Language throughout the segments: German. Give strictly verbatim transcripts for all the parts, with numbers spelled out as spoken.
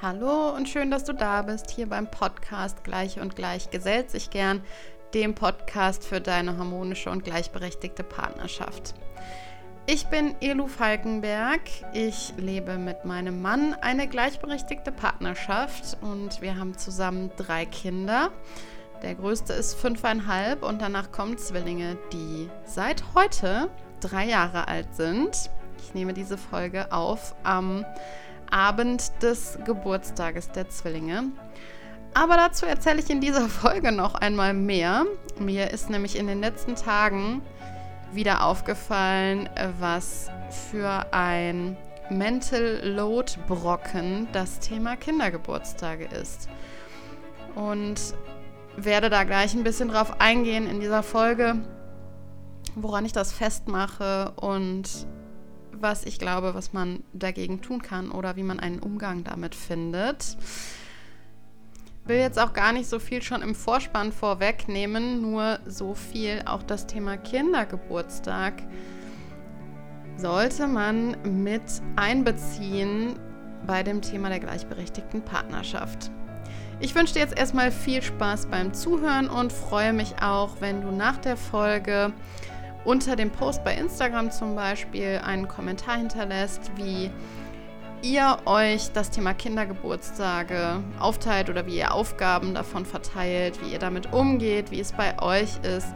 Hallo und schön, dass du da bist, hier beim Podcast Gleich und Gleich gesellt sich gern, dem Podcast für deine harmonische und gleichberechtigte Partnerschaft. Ich bin Elu Falkenberg, ich lebe mit meinem Mann eine gleichberechtigte Partnerschaft und wir haben zusammen drei Kinder. Der größte ist fünfeinhalb und danach kommen Zwillinge, die seit heute drei Jahre alt sind. Ich nehme diese Folge auf am Abend des Geburtstages der Zwillinge. Aber dazu erzähle ich in dieser Folge noch einmal mehr. Mir ist nämlich in den letzten Tagen wieder aufgefallen, was für ein Mental Load Brocken das Thema Kindergeburtstage ist. Und werde da gleich ein bisschen drauf eingehen in dieser Folge, woran ich das festmache und was ich glaube, was man dagegen tun kann oder wie man einen Umgang damit findet. Ich will jetzt auch gar nicht so viel schon im Vorspann vorwegnehmen, nur so viel, auch das Thema Kindergeburtstag sollte man mit einbeziehen bei dem Thema der gleichberechtigten Partnerschaft. Ich wünsche dir jetzt erstmal viel Spaß beim Zuhören und freue mich auch, wenn du nach der Folge unter dem Post bei Instagram zum Beispiel einen Kommentar hinterlässt, wie ihr euch das Thema Kindergeburtstage aufteilt oder wie ihr Aufgaben davon verteilt, wie ihr damit umgeht, wie es bei euch ist,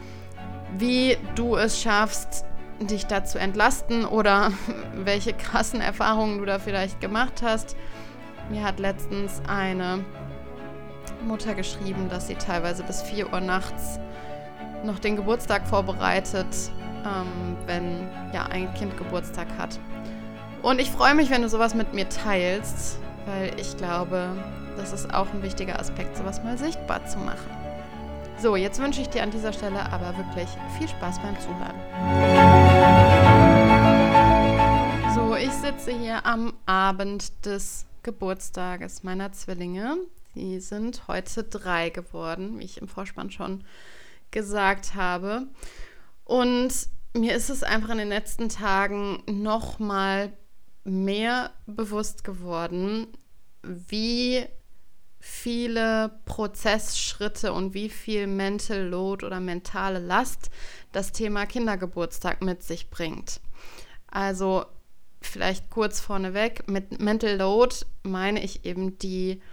wie du es schaffst, dich da zu entlasten oder welche krassen Erfahrungen du da vielleicht gemacht hast. Mir hat letztens eine Mutter geschrieben, dass sie teilweise bis vier Uhr nachts noch den Geburtstag vorbereitet, ähm, wenn ja ein Kind Geburtstag hat. Und ich freue mich, wenn du sowas mit mir teilst, weil ich glaube, das ist auch ein wichtiger Aspekt, sowas mal sichtbar zu machen. So, jetzt wünsche ich dir an dieser Stelle aber wirklich viel Spaß beim Zuhören. So, ich sitze hier am Abend des Geburtstages meiner Zwillinge. Sie sind heute drei geworden, wie ich im Vorspann schon gesagt habe. Und mir ist es einfach in den letzten Tagen noch mal mehr bewusst geworden, wie viele Prozessschritte und wie viel Mental Load oder mentale Last das Thema Kindergeburtstag mit sich bringt. Also vielleicht kurz vorneweg, mit Mental Load meine ich eben die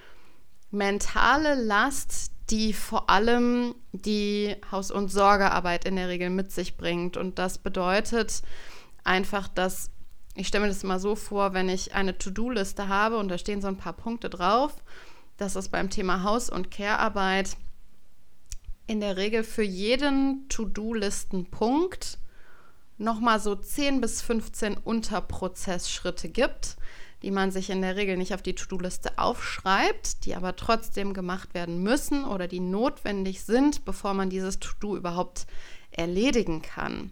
mentale Last, die vor allem die Haus- und Sorgearbeit in der Regel mit sich bringt. Und das bedeutet einfach, dass, ich stelle mir das mal so vor, wenn ich eine To-Do-Liste habe und da stehen so ein paar Punkte drauf, dass es beim Thema Haus- und Care-Arbeit in der Regel für jeden To-Do-Listen-Punkt nochmal so zehn bis fünfzehn Unterprozessschritte gibt, die man sich in der Regel nicht auf die To-Do-Liste aufschreibt, die aber trotzdem gemacht werden müssen oder die notwendig sind, bevor man dieses To-Do überhaupt erledigen kann.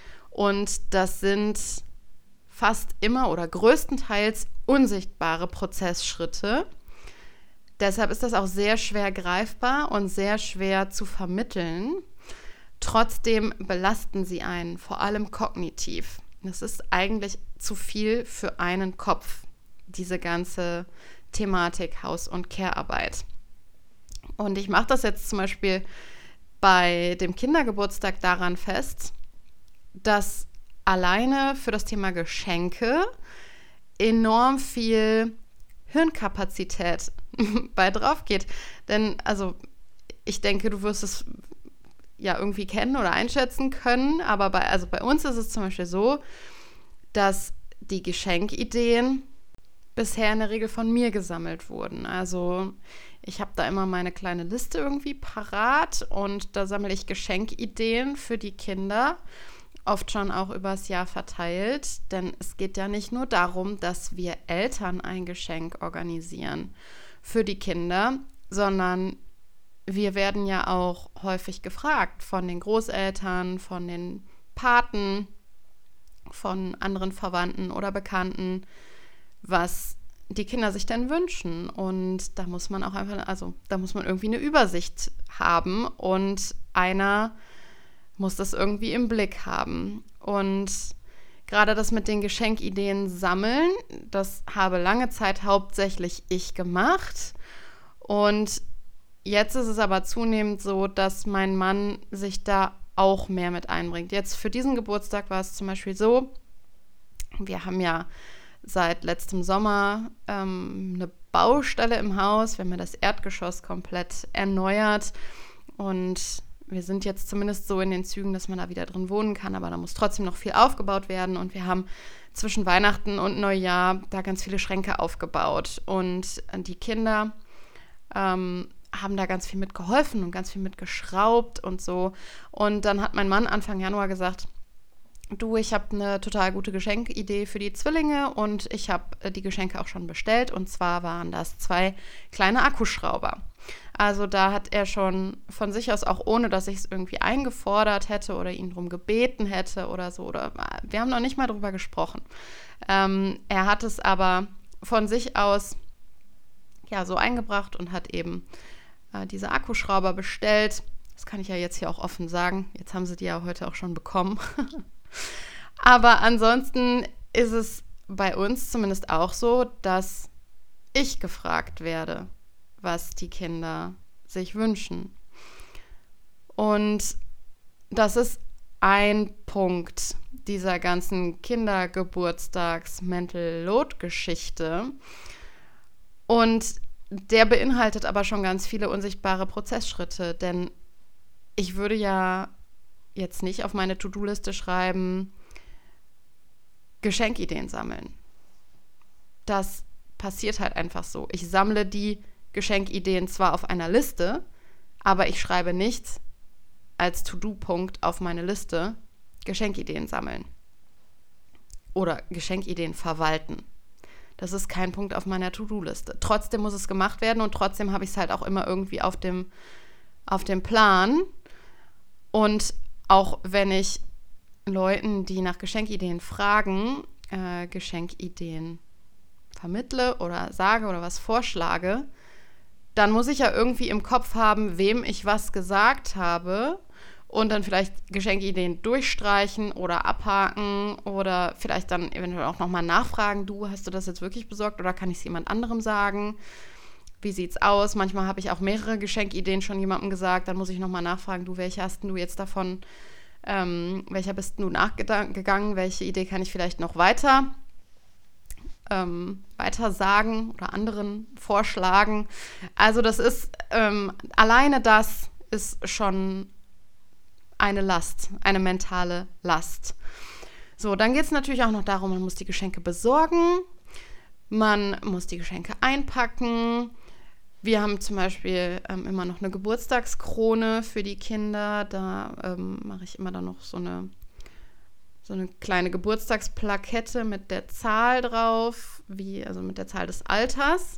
Und das sind fast immer oder größtenteils unsichtbare Prozessschritte. Deshalb ist das auch sehr schwer greifbar und sehr schwer zu vermitteln. Trotzdem belasten sie einen, vor allem kognitiv. Das ist eigentlich zu viel für einen Kopf, diese ganze Thematik Haus- und Care-Arbeit. Und ich mache das jetzt zum Beispiel bei dem Kindergeburtstag daran fest, dass alleine für das Thema Geschenke enorm viel Hirnkapazität bei drauf geht. Denn, also, ich denke, du wirst es ja irgendwie kennen oder einschätzen können, aber bei, also bei uns ist es zum Beispiel so, dass die Geschenkideen bisher in der Regel von mir gesammelt wurden. Also ich habe da immer meine kleine Liste irgendwie parat und da sammle ich Geschenkideen für die Kinder, oft schon auch übers Jahr verteilt, denn es geht ja nicht nur darum, dass wir Eltern ein Geschenk organisieren für die Kinder, sondern wir werden ja auch häufig gefragt von den Großeltern, von den Paten, von anderen Verwandten oder Bekannten, was die Kinder sich denn wünschen. Und da muss man auch einfach, also da muss man irgendwie eine Übersicht haben und einer muss das irgendwie im Blick haben. Und gerade das mit den Geschenkideen sammeln, das habe lange Zeit hauptsächlich ich gemacht. Und jetzt ist es aber zunehmend so, dass mein Mann sich da auch mehr mit einbringt. Jetzt für diesen Geburtstag war es zum Beispiel so, wir haben ja seit letztem Sommer ähm, eine Baustelle im Haus. Wir haben ja das Erdgeschoss komplett erneuert und wir sind jetzt zumindest so in den Zügen, dass man da wieder drin wohnen kann, aber da muss trotzdem noch viel aufgebaut werden und wir haben zwischen Weihnachten und Neujahr da ganz viele Schränke aufgebaut und die Kinder ähm, haben da ganz viel mitgeholfen und ganz viel mitgeschraubt und so. Und dann hat mein Mann Anfang Januar gesagt, du, ich habe eine total gute Geschenkidee für die Zwillinge und ich habe die Geschenke auch schon bestellt. Und zwar waren das zwei kleine Akkuschrauber. Also da hat er schon von sich aus, auch ohne dass ich es irgendwie eingefordert hätte oder ihn darum gebeten hätte oder so, oder wir haben noch nicht mal drüber gesprochen. Ähm, er hat es aber von sich aus ja so eingebracht und hat eben äh, diese Akkuschrauber bestellt. Das kann ich ja jetzt hier auch offen sagen. Jetzt haben sie die ja heute auch schon bekommen. Aber ansonsten ist es bei uns zumindest auch so, dass ich gefragt werde, was die Kinder sich wünschen. Und das ist ein Punkt dieser ganzen Kindergeburtstags-Mental Load-Geschichte. Und der beinhaltet aber schon ganz viele unsichtbare Prozessschritte, denn ich würde ja jetzt nicht auf meine To-Do-Liste schreiben, Geschenkideen sammeln. Das passiert halt einfach so. Ich sammle die Geschenkideen zwar auf einer Liste, aber ich schreibe nicht als To-Do-Punkt auf meine Liste Geschenkideen sammeln oder Geschenkideen verwalten. Das ist kein Punkt auf meiner To-Do-Liste. Trotzdem muss es gemacht werden und trotzdem habe ich es halt auch immer irgendwie auf dem, auf dem Plan. Und auch wenn ich Leuten, die nach Geschenkideen fragen, äh, Geschenkideen vermittle oder sage oder was vorschlage, dann muss ich ja irgendwie im Kopf haben, wem ich was gesagt habe und dann vielleicht Geschenkideen durchstreichen oder abhaken oder vielleicht dann eventuell auch nochmal nachfragen, du, hast du das jetzt wirklich besorgt oder kann ich es jemand anderem sagen? Wie sieht's aus? Manchmal habe ich auch mehrere Geschenkideen schon jemandem gesagt, dann muss ich nochmal nachfragen, du, welche hast du jetzt davon, ähm, welcher bist du nachgegangen, welche Idee kann ich vielleicht noch weiter ähm, weiter sagen oder anderen vorschlagen. Also das ist, ähm, alleine das ist schon eine Last, eine mentale Last. So, dann geht es natürlich auch noch darum, man muss die Geschenke besorgen, man muss die Geschenke einpacken. Wir haben zum Beispiel ähm, immer noch eine Geburtstagskrone für die Kinder. Da ähm, mache ich immer dann noch so eine, so eine kleine Geburtstagsplakette mit der Zahl drauf, wie, also mit der Zahl des Alters.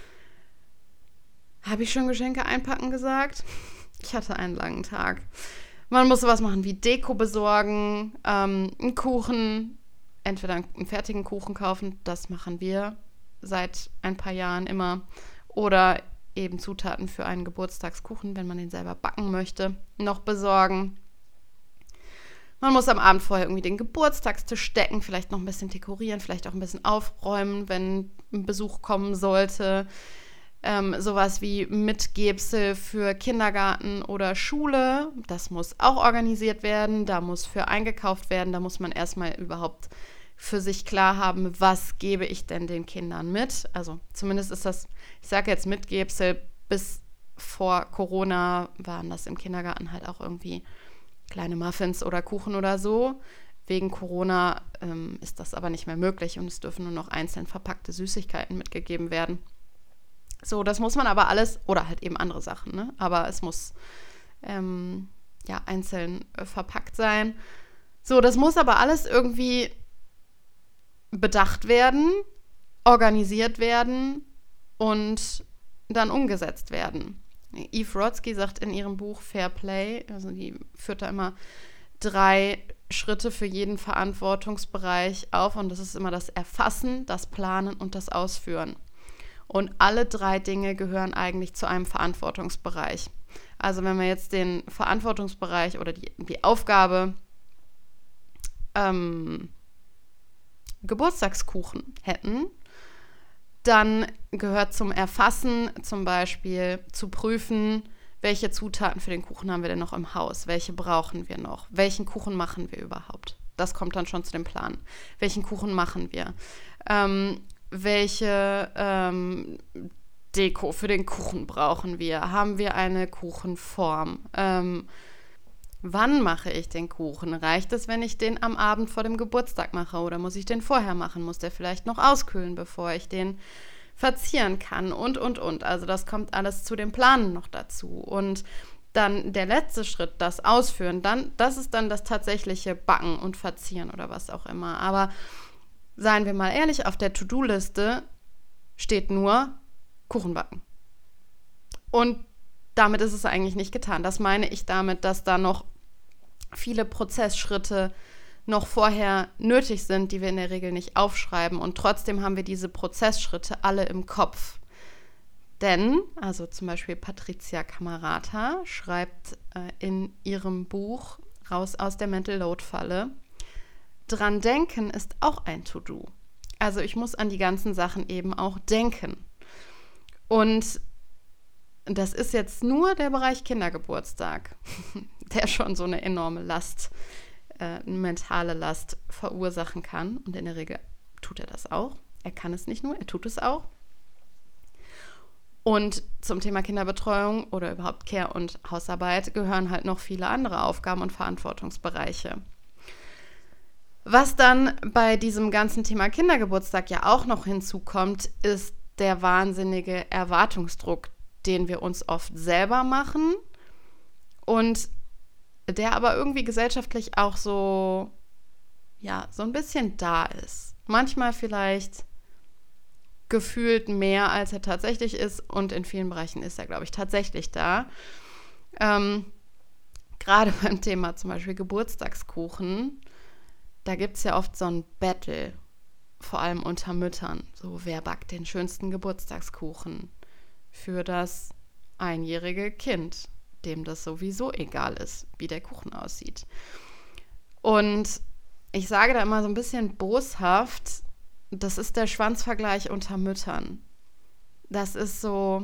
Habe ich schon Geschenke einpacken gesagt? Ich hatte einen langen Tag. Man muss sowas machen wie Deko besorgen, ähm, einen Kuchen, entweder einen fertigen Kuchen kaufen, das machen wir seit ein paar Jahren immer, oder eben Zutaten für einen Geburtstagskuchen, wenn man den selber backen möchte, noch besorgen. Man muss am Abend vorher irgendwie den Geburtstagstisch decken, vielleicht noch ein bisschen dekorieren, vielleicht auch ein bisschen aufräumen, wenn ein Besuch kommen sollte. Ähm, sowas wie Mitgebsel für Kindergarten oder Schule, das muss auch organisiert werden, da muss für eingekauft werden, da muss man erstmal überhaupt für sich klar haben, was gebe ich denn den Kindern mit. Also zumindest ist das, ich sage jetzt Mitgebsel, bis vor Corona waren das im Kindergarten halt auch irgendwie kleine Muffins oder Kuchen oder so. Wegen Corona ähm, ist das aber nicht mehr möglich und es dürfen nur noch einzeln verpackte Süßigkeiten mitgegeben werden. So, das muss man aber alles, oder halt eben andere Sachen, ne? Aber es muss ähm, ja einzeln äh, verpackt sein. So, das muss aber alles irgendwie bedacht werden, organisiert werden und dann umgesetzt werden. Eve Rodsky sagt in ihrem Buch Fair Play, also die führt da immer drei Schritte für jeden Verantwortungsbereich auf und das ist immer das Erfassen, das Planen und das Ausführen. Und alle drei Dinge gehören eigentlich zu einem Verantwortungsbereich. Also wenn wir jetzt den Verantwortungsbereich oder die, die Aufgabe ähm, Geburtstagskuchen hätten, dann gehört zum Erfassen zum Beispiel zu prüfen, welche Zutaten für den Kuchen haben wir denn noch im Haus, welche brauchen wir noch, welchen Kuchen machen wir überhaupt. Das kommt dann schon zu dem Plan. Welchen Kuchen machen wir? Ähm, welche ähm, Deko für den Kuchen brauchen wir? Haben wir eine Kuchenform? Ähm, wann mache ich den Kuchen? Reicht es, wenn ich den am Abend vor dem Geburtstag mache oder muss ich den vorher machen? Muss der vielleicht noch auskühlen, bevor ich den verzieren kann? Und, und, und. Also das kommt alles zu dem Planen noch dazu. Und dann der letzte Schritt, das Ausführen, dann, das ist dann das tatsächliche Backen und Verzieren oder was auch immer. Aber seien wir mal ehrlich, auf der To-Do-Liste steht nur Kuchen backen. Und damit ist es eigentlich nicht getan. Das meine ich damit, dass da noch viele Prozessschritte noch vorher nötig sind, die wir in der Regel nicht aufschreiben. Und trotzdem haben wir diese Prozessschritte alle im Kopf. Denn, also zum Beispiel Patricia Camerata schreibt äh, in ihrem Buch Raus aus der Mental Load-Falle, dran denken ist auch ein To-Do. Also ich muss an die ganzen Sachen eben auch denken. Und das ist jetzt nur der Bereich Kindergeburtstag, der schon so eine enorme Last, äh, eine mentale Last verursachen kann. Und in der Regel tut er das auch. Er kann es nicht nur, er tut es auch. Und zum Thema Kinderbetreuung oder überhaupt Care und Hausarbeit gehören halt noch viele andere Aufgaben und Verantwortungsbereiche. Was dann bei diesem ganzen Thema Kindergeburtstag ja auch noch hinzukommt, ist der wahnsinnige Erwartungsdruck, den wir uns oft selber machen und der aber irgendwie gesellschaftlich auch so, ja, so ein bisschen da ist. Manchmal vielleicht gefühlt mehr, als er tatsächlich ist und in vielen Bereichen ist er, glaube ich, tatsächlich da. Ähm, gerade beim Thema zum Beispiel Geburtstagskuchen, da gibt es ja oft so ein Battle, vor allem unter Müttern. So, wer backt den schönsten Geburtstagskuchen für das einjährige Kind, dem das sowieso egal ist, wie der Kuchen aussieht. Und ich sage da immer so ein bisschen boshaft, das ist der Schwanzvergleich unter Müttern. Das ist so,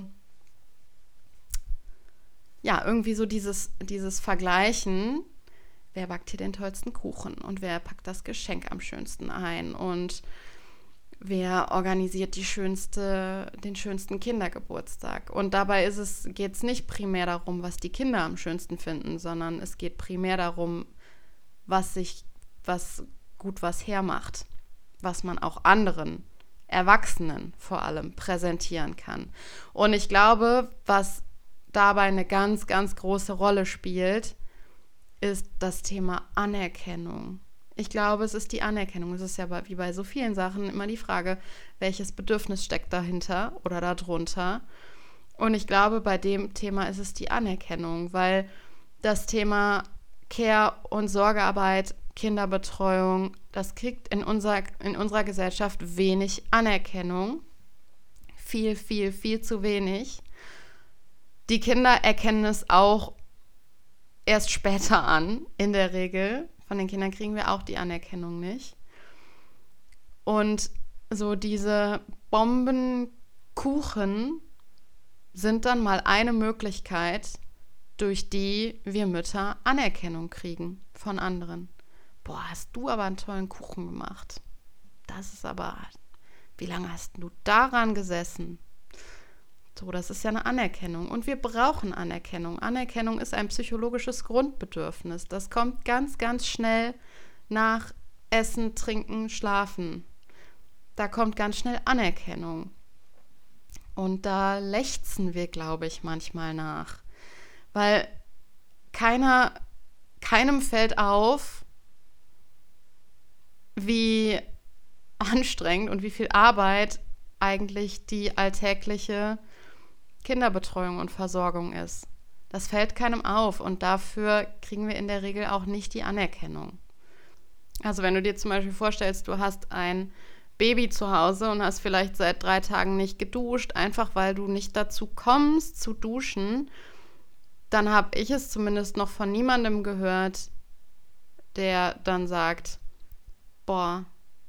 ja, irgendwie so dieses, dieses Vergleichen, wer backt hier den tollsten Kuchen und wer packt das Geschenk am schönsten ein und wer organisiert die schönste, den schönsten Kindergeburtstag. Und dabei ist es, geht es nicht primär darum, was die Kinder am schönsten finden, sondern es geht primär darum, was sich, was gut was hermacht, was man auch anderen, Erwachsenen vor allem, präsentieren kann. Und ich glaube, was dabei eine ganz, ganz große Rolle spielt, ist das Thema Anerkennung. Ich glaube, es ist die Anerkennung. Es ist ja wie bei so vielen Sachen immer die Frage, welches Bedürfnis steckt dahinter oder darunter. Und ich glaube, bei dem Thema ist es die Anerkennung, weil das Thema Care- und Sorgearbeit, Kinderbetreuung, das kriegt in unserer, in unserer Gesellschaft wenig Anerkennung. Viel, viel, viel zu wenig. Die Kinder erkennen es auch erst später an, in der Regel. Von den Kindern kriegen wir auch die Anerkennung nicht. Und so diese Bombenkuchen sind dann mal eine Möglichkeit, durch die wir Mütter Anerkennung kriegen von anderen. Boah, hast du aber einen tollen Kuchen gemacht. Das ist aber, wie lange hast du daran gesessen? So, das ist ja eine Anerkennung. Und wir brauchen Anerkennung. Anerkennung ist ein psychologisches Grundbedürfnis. Das kommt ganz, ganz schnell nach Essen, Trinken, Schlafen. Da kommt ganz schnell Anerkennung. Und da lechzen wir, glaube ich, manchmal nach. Weil keiner, keinem fällt auf, wie anstrengend und wie viel Arbeit eigentlich die alltägliche Kinderbetreuung und Versorgung ist. Das fällt keinem auf und dafür kriegen wir in der Regel auch nicht die Anerkennung. Also wenn du dir zum Beispiel vorstellst, du hast ein Baby zu Hause und hast vielleicht seit drei Tagen nicht geduscht, einfach weil du nicht dazu kommst zu duschen, dann habe ich es zumindest noch von niemandem gehört, der dann sagt, boah,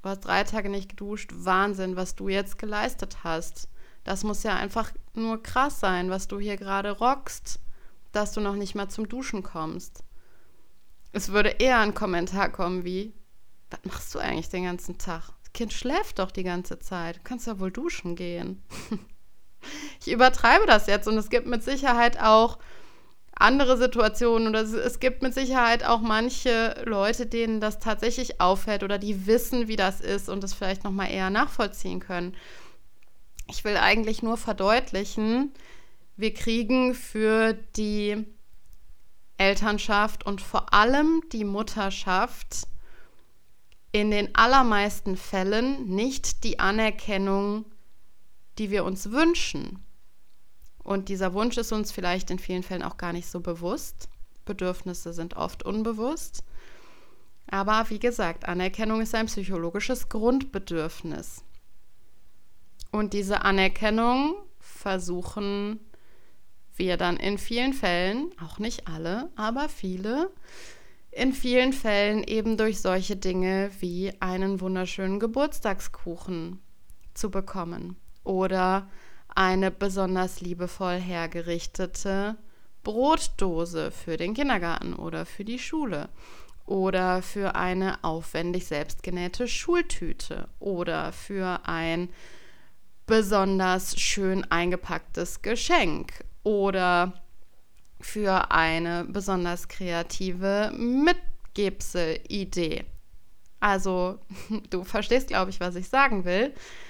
Du hast drei Tage nicht geduscht. Wahnsinn, was du jetzt geleistet hast. Das muss ja einfach nur krass sein, was du hier gerade rockst, dass du noch nicht mal zum Duschen kommst. Es würde eher ein Kommentar kommen wie, was machst du eigentlich den ganzen Tag? Das Kind schläft doch die ganze Zeit. Du kannst ja wohl duschen gehen. Ich übertreibe das jetzt und es gibt mit Sicherheit auch andere Situationen oder es gibt mit Sicherheit auch manche Leute, denen das tatsächlich auffällt oder die wissen, wie das ist und das vielleicht nochmal eher nachvollziehen können. Ich will eigentlich nur verdeutlichen, wir kriegen für die Elternschaft und vor allem die Mutterschaft in den allermeisten Fällen nicht die Anerkennung, die wir uns wünschen. Und dieser Wunsch ist uns vielleicht in vielen Fällen auch gar nicht so bewusst. Bedürfnisse sind oft unbewusst. Aber wie gesagt, Anerkennung ist ein psychologisches Grundbedürfnis. Und diese Anerkennung versuchen wir dann in vielen Fällen, auch nicht alle, aber viele, in vielen Fällen eben durch solche Dinge wie einen wunderschönen Geburtstagskuchen zu bekommen oder eine besonders liebevoll hergerichtete Brotdose für den Kindergarten oder für die Schule oder für eine aufwendig selbstgenähte Schultüte oder für ein besonders schön eingepacktes Geschenk oder für eine besonders kreative Mitgebsel-Idee. Also, du verstehst, glaube ich, was ich sagen will.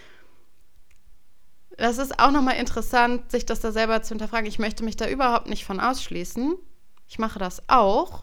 Das ist auch nochmal interessant, sich das da selber zu hinterfragen. Ich möchte mich da überhaupt nicht von ausschließen. Ich mache das auch.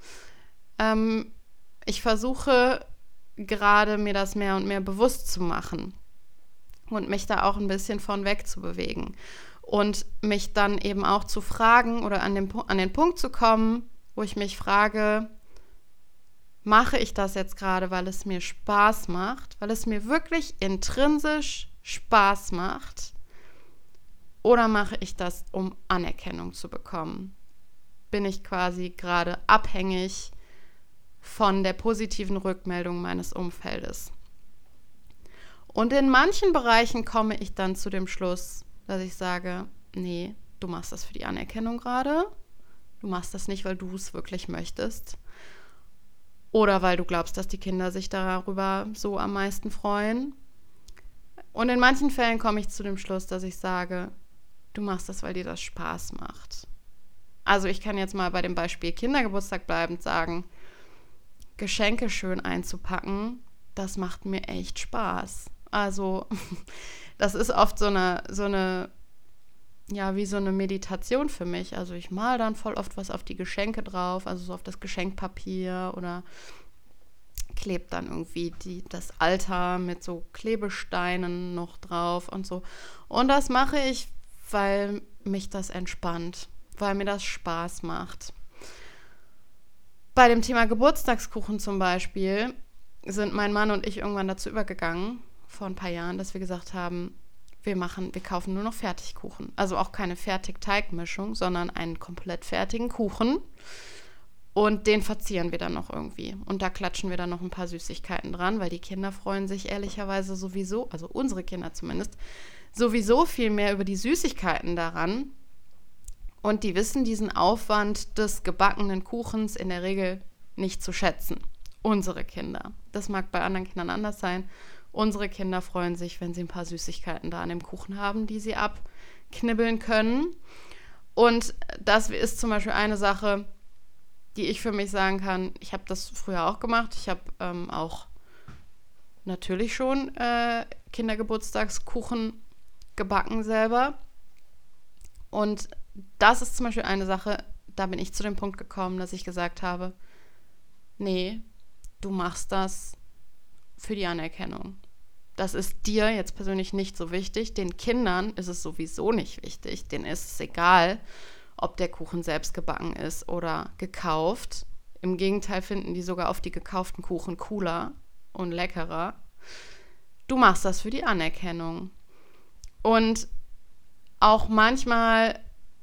Ähm, ich versuche gerade, mir das mehr und mehr bewusst zu machen und mich da auch ein bisschen von weg zu bewegen. Und mich dann eben auch zu fragen oder an den, an den Punkt zu kommen, wo ich mich frage, mache ich das jetzt gerade, weil es mir Spaß macht, weil es mir wirklich intrinsisch Spaß macht, oder mache ich das, um Anerkennung zu bekommen? Bin ich quasi gerade abhängig von der positiven Rückmeldung meines Umfeldes? Und in manchen Bereichen komme ich dann zu dem Schluss, dass ich sage, nee, du machst das für die Anerkennung gerade. Du machst das nicht, weil du es wirklich möchtest. Oder weil du glaubst, dass die Kinder sich darüber so am meisten freuen. Und in manchen Fällen komme ich zu dem Schluss, dass ich sage, du machst das, weil dir das Spaß macht. Also ich kann jetzt mal bei dem Beispiel Kindergeburtstag bleibend sagen, Geschenke schön einzupacken, das macht mir echt Spaß. Also das ist oft so eine, so eine, ja, wie so eine Meditation für mich. Also ich male dann voll oft was auf die Geschenke drauf, also so auf das Geschenkpapier oder klebe dann irgendwie die, das Alter mit so Klebesteinen noch drauf und so. Und das mache ich, weil mich das entspannt, weil mir das Spaß macht. Bei dem Thema Geburtstagskuchen zum Beispiel sind mein Mann und ich irgendwann dazu übergegangen, vor ein paar Jahren, dass wir gesagt haben, wir machen, wir kaufen nur noch Fertigkuchen. Also auch keine Fertigteigmischung, sondern einen komplett fertigen Kuchen. Und den verzieren wir dann noch irgendwie. Und da klatschen wir dann noch ein paar Süßigkeiten dran, weil die Kinder freuen sich ehrlicherweise sowieso, also unsere Kinder zumindest, sowieso viel mehr über die Süßigkeiten daran. Und die wissen diesen Aufwand des gebackenen Kuchens in der Regel nicht zu schätzen. Unsere Kinder. Das mag bei anderen Kindern anders sein. Unsere Kinder freuen sich, wenn sie ein paar Süßigkeiten da an dem Kuchen haben, die sie abknibbeln können. Und das ist zum Beispiel eine Sache, die ich für mich sagen kann, ich habe das früher auch gemacht. Ich habe ähm, auch natürlich schon äh, Kindergeburtstagskuchen gebacken selber. Und das ist zum Beispiel eine Sache, da bin ich zu dem Punkt gekommen, dass ich gesagt habe, nee, du machst das für die Anerkennung. Das ist dir jetzt persönlich nicht so wichtig. Den Kindern ist es sowieso nicht wichtig. Denen ist es egal, ob der Kuchen selbst gebacken ist oder gekauft. Im Gegenteil finden die sogar oft die gekauften Kuchen cooler und leckerer. Du machst das für die Anerkennung. Und auch manchmal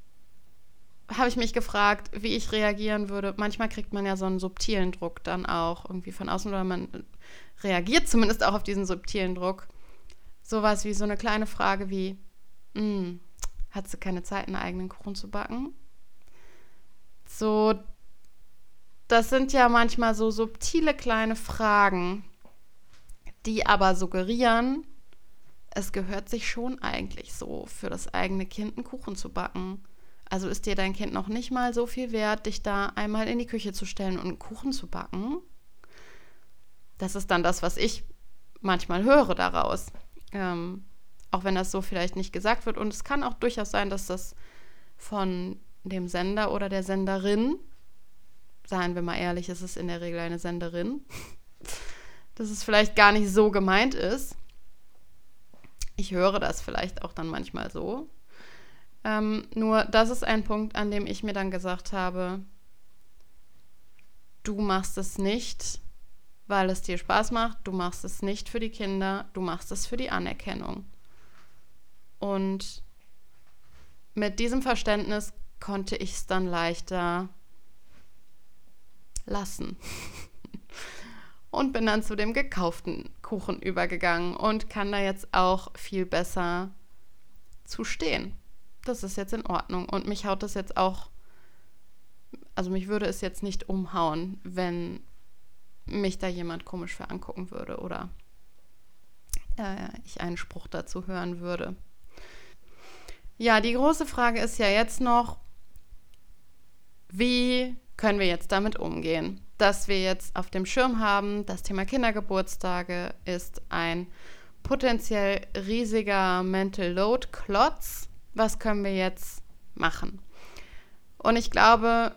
habe ich mich gefragt, wie ich reagieren würde. Manchmal kriegt man ja so einen subtilen Druck dann auch irgendwie von außen oder man reagiert zumindest auch auf diesen subtilen Druck. Sowas wie so eine kleine Frage wie, hm, hat sie keine Zeit, einen eigenen Kuchen zu backen? So, das sind ja manchmal so subtile kleine Fragen, die aber suggerieren, es gehört sich schon eigentlich so, für das eigene Kind einen Kuchen zu backen. Also ist dir dein Kind noch nicht mal so viel wert, dich da einmal in die Küche zu stellen und einen Kuchen zu backen? Das ist dann das, was ich manchmal höre daraus. Ähm, auch wenn das so vielleicht nicht gesagt wird. Und es kann auch durchaus sein, dass das von dem Sender oder der Senderin, seien wir mal ehrlich, ist es in der Regel eine Senderin, dass es vielleicht gar nicht so gemeint ist. Ich höre das vielleicht auch dann manchmal so. Ähm, nur das ist ein Punkt, an dem ich mir dann gesagt habe, du machst es nicht, weil es dir Spaß macht, du machst es nicht für die Kinder, du machst es für die Anerkennung. Und mit diesem Verständnis konnte ich es dann leichter lassen. Und bin dann zu dem gekauften Kuchen übergegangen und kann da jetzt auch viel besser zu stehen. Das ist jetzt in Ordnung. Und mich haut das jetzt auch, also mich würde es jetzt nicht umhauen, wenn mich da jemand komisch für angucken würde oder äh, ich einen Spruch dazu hören würde. Ja, die große Frage ist ja jetzt noch, wie können wir jetzt damit umgehen? Dass wir jetzt auf dem Schirm haben, das Thema Kindergeburtstage ist ein potenziell riesiger Mental Load Klotz. Was können wir jetzt machen? Und ich glaube,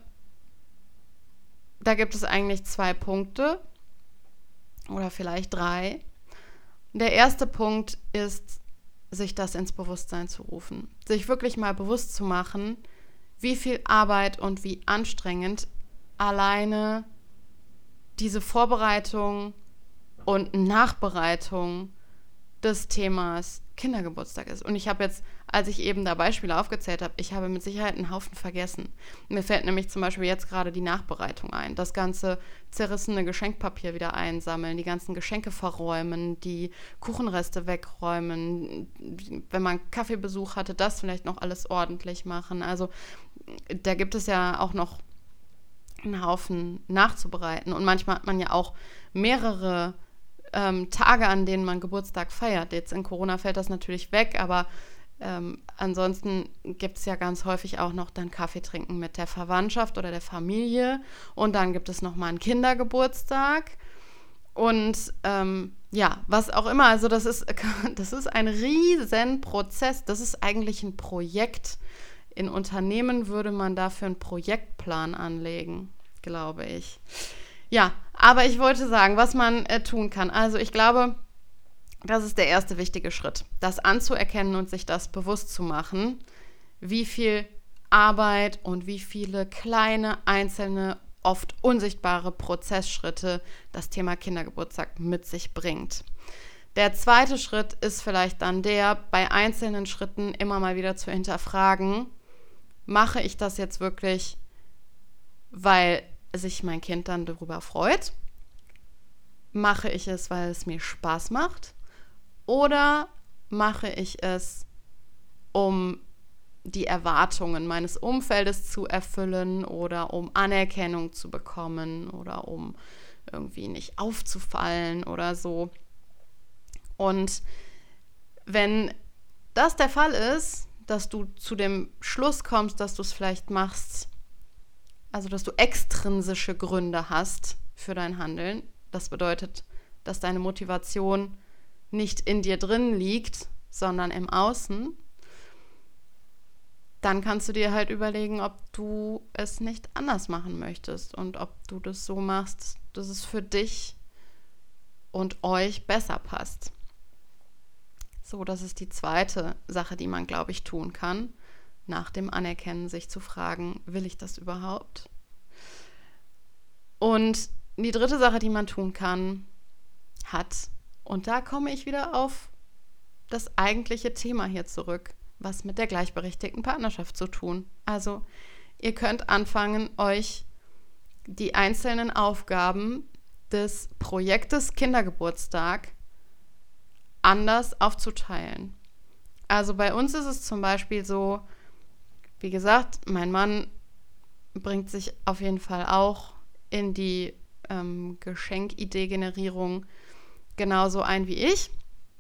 da gibt es eigentlich zwei Punkte oder vielleicht drei. Der erste Punkt ist, sich das ins Bewusstsein zu rufen. Sich wirklich mal bewusst zu machen, wie viel Arbeit und wie anstrengend alleine diese Vorbereitung und Nachbereitung des Themas Kindergeburtstag ist. Und ich habe jetzt, als ich eben da Beispiele aufgezählt habe, ich habe mit Sicherheit einen Haufen vergessen. Mir fällt nämlich zum Beispiel jetzt gerade die Nachbereitung ein. Das ganze zerrissene Geschenkpapier wieder einsammeln, die ganzen Geschenke verräumen, die Kuchenreste wegräumen. Wenn man Kaffeebesuch hatte, das vielleicht noch alles ordentlich machen. Also da gibt es ja auch noch einen Haufen nachzubereiten. Und manchmal hat man ja auch mehrere ähm, Tage, an denen man Geburtstag feiert. Jetzt in Corona fällt das natürlich weg, aber ähm, ansonsten gibt es ja ganz häufig auch noch dann Kaffee trinken mit der Verwandtschaft oder der Familie. Und dann gibt es nochmal einen Kindergeburtstag. Und ähm, ja, was auch immer. Also das ist, das ist ein riesen Prozess. Das ist eigentlich ein Projekt. In Unternehmen würde man dafür einen Projektplan anlegen, glaube ich. Ja, aber ich wollte sagen, was man äh, tun kann. Also ich glaube, das ist der erste wichtige Schritt, das anzuerkennen und sich das bewusst zu machen, wie viel Arbeit und wie viele kleine, einzelne, oft unsichtbare Prozessschritte das Thema Kindergeburtstag mit sich bringt. Der zweite Schritt ist vielleicht dann der, bei einzelnen Schritten immer mal wieder zu hinterfragen, mache ich das jetzt wirklich, weil sich mein Kind dann darüber freut? Mache ich es, weil es mir Spaß macht? Oder mache ich es, um die Erwartungen meines Umfeldes zu erfüllen oder um Anerkennung zu bekommen oder um irgendwie nicht aufzufallen oder so? Und wenn das der Fall ist, dass du zu dem Schluss kommst, dass du es vielleicht machst, also dass du extrinsische Gründe hast für dein Handeln. Das bedeutet, dass deine Motivation nicht in dir drin liegt, sondern im Außen. Dann kannst du dir halt überlegen, ob du es nicht anders machen möchtest und ob du das so machst, dass es für dich und euch besser passt. So, das ist die zweite Sache, die man, glaube ich, tun kann, nach dem Anerkennen sich zu fragen, will ich das überhaupt? Und die dritte Sache, die man tun kann, hat, und da komme ich wieder auf das eigentliche Thema hier zurück, was mit der gleichberechtigten Partnerschaft zu tun. Also, ihr könnt anfangen, euch die einzelnen Aufgaben des Projektes Kindergeburtstag anders aufzuteilen. Also bei uns ist es zum Beispiel so, wie gesagt, mein Mann bringt sich auf jeden Fall auch in die ähm, Geschenkidee-Generierung genauso ein wie ich.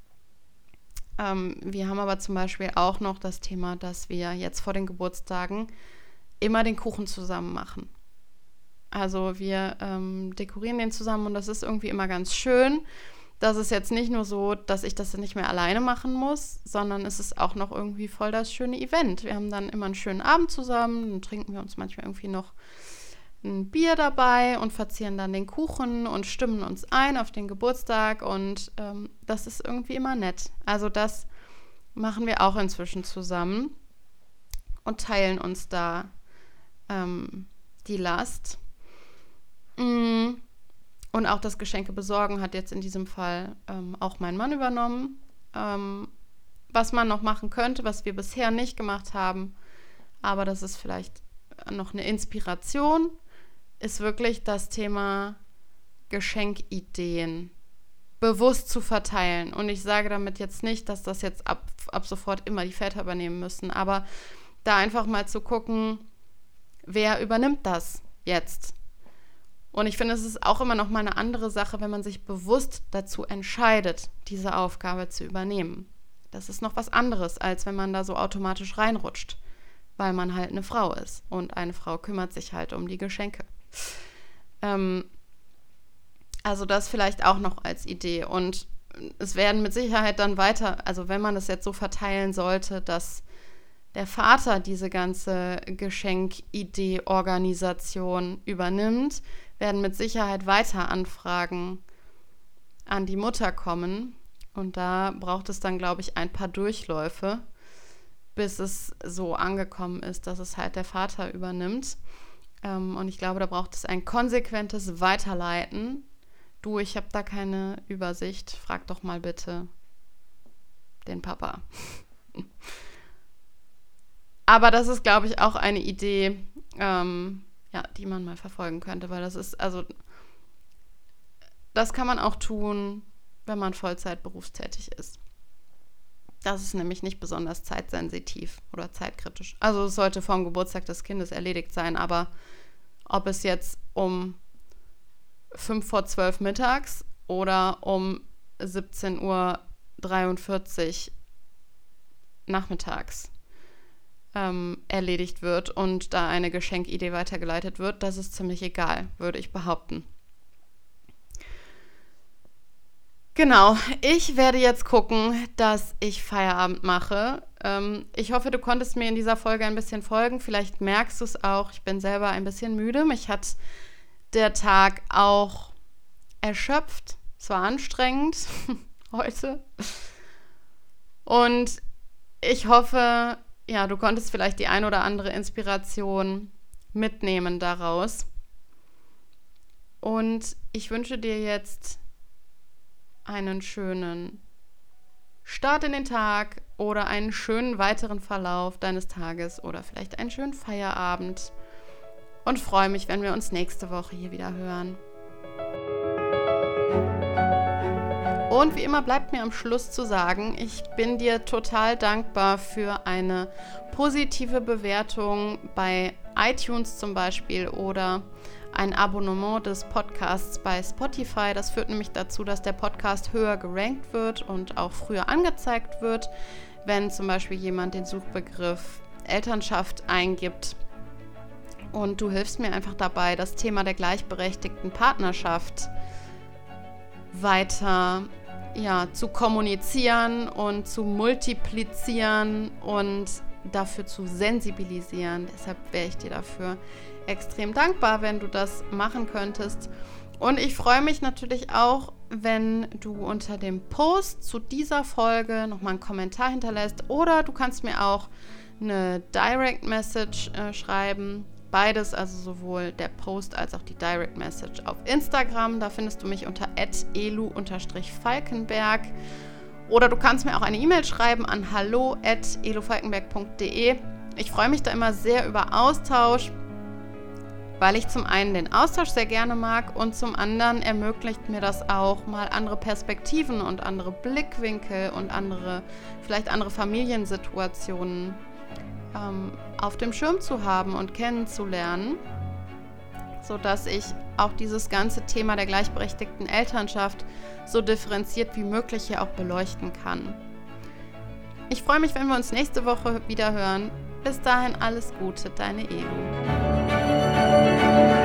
Ähm, wir haben aber zum Beispiel auch noch das Thema, dass wir jetzt vor den Geburtstagen immer den Kuchen zusammen machen. Also wir ähm, dekorieren den zusammen und das ist irgendwie immer ganz schön. Das ist jetzt nicht nur so, dass ich das nicht mehr alleine machen muss, sondern es ist auch noch irgendwie voll das schöne Event. Wir haben dann immer einen schönen Abend zusammen, dann trinken wir uns manchmal irgendwie noch ein Bier dabei und verzieren dann den Kuchen und stimmen uns ein auf den Geburtstag und ähm, das ist irgendwie immer nett. Also das machen wir auch inzwischen zusammen und teilen uns da ähm, die Last. Mm. Und auch das Geschenke besorgen hat jetzt in diesem Fall ähm, auch mein Mann übernommen. Ähm, was man noch machen könnte, was wir bisher nicht gemacht haben, aber das ist vielleicht noch eine Inspiration, ist wirklich das Thema Geschenkideen bewusst zu verteilen. Und ich sage damit jetzt nicht, dass das jetzt ab, ab sofort immer die Väter übernehmen müssen, aber da einfach mal zu gucken, wer übernimmt das jetzt? Und ich finde, es ist auch immer noch mal eine andere Sache, wenn man sich bewusst dazu entscheidet, diese Aufgabe zu übernehmen. Das ist noch was anderes, als wenn man da so automatisch reinrutscht, weil man halt eine Frau ist. Und eine Frau kümmert sich halt um die Geschenke. Ähm, also das vielleicht auch noch als Idee. Und es werden mit Sicherheit dann weiter, also wenn man das jetzt so verteilen sollte, dass der Vater diese ganze Geschenkidee-Organisation übernimmt, werden mit Sicherheit weiter Anfragen an die Mutter kommen. Und da braucht es dann, glaube ich, ein paar Durchläufe, bis es so angekommen ist, dass es halt der Vater übernimmt. Ähm, und ich glaube, da braucht es ein konsequentes Weiterleiten. Du, ich habe da keine Übersicht. Frag doch mal bitte den Papa. Aber das ist, glaube ich, auch eine Idee, ähm, ja, die man mal verfolgen könnte, weil das ist, also, das kann man auch tun, wenn man Vollzeit berufstätig ist. Das ist nämlich nicht besonders zeitsensitiv oder zeitkritisch. Also es sollte vom Geburtstag des Kindes erledigt sein, aber ob es jetzt um fünf vor zwölf mittags oder um siebzehn Uhr dreiundvierzig nachmittags ähm, erledigt wird und da eine Geschenkidee weitergeleitet wird, das ist ziemlich egal, würde ich behaupten. Genau, ich werde jetzt gucken, dass ich Feierabend mache. Ähm, ich hoffe, du konntest mir in dieser Folge ein bisschen folgen. Vielleicht merkst du es auch, ich bin selber ein bisschen müde. Mich hat der Tag auch erschöpft. Es war anstrengend heute. Und ich hoffe, ja, du konntest vielleicht die ein oder andere Inspiration mitnehmen daraus. Und ich wünsche dir jetzt einen schönen Start in den Tag oder einen schönen weiteren Verlauf deines Tages oder vielleicht einen schönen Feierabend und freue mich, wenn wir uns nächste Woche hier wieder hören. Und wie immer bleibt mir am Schluss zu sagen, ich bin dir total dankbar für eine positive Bewertung bei iTunes zum Beispiel oder ein Abonnement des Podcasts bei Spotify. Das führt nämlich dazu, dass der Podcast höher gerankt wird und auch früher angezeigt wird, wenn zum Beispiel jemand den Suchbegriff Elternschaft eingibt. Und du hilfst mir einfach dabei, das Thema der gleichberechtigten Partnerschaft weiter ja, zu kommunizieren und zu multiplizieren und dafür zu sensibilisieren. Deshalb wäre ich dir dafür extrem dankbar, wenn du das machen könntest. Und ich freue mich natürlich auch, wenn du unter dem Post zu dieser Folge nochmal einen Kommentar hinterlässt oder du kannst mir auch eine Direct Message äh, schreiben. Beides, also sowohl der Post als auch die Direct Message auf Instagram. Da findest du mich unter at elu falkenberg. Oder du kannst mir auch eine E-Mail schreiben an hallo at elufalkenberg punkt de. Ich freue mich da immer sehr über Austausch. weil ich zum einen den Austausch sehr gerne mag und zum anderen ermöglicht mir das auch, mal andere Perspektiven und andere Blickwinkel und andere, vielleicht andere Familiensituationen ähm, auf dem Schirm zu haben und kennenzulernen, sodass ich auch dieses ganze Thema der gleichberechtigten Elternschaft so differenziert wie möglich hier auch beleuchten kann. Ich freue mich, wenn wir uns nächste Woche wieder hören. Bis dahin alles Gute, deine Elu.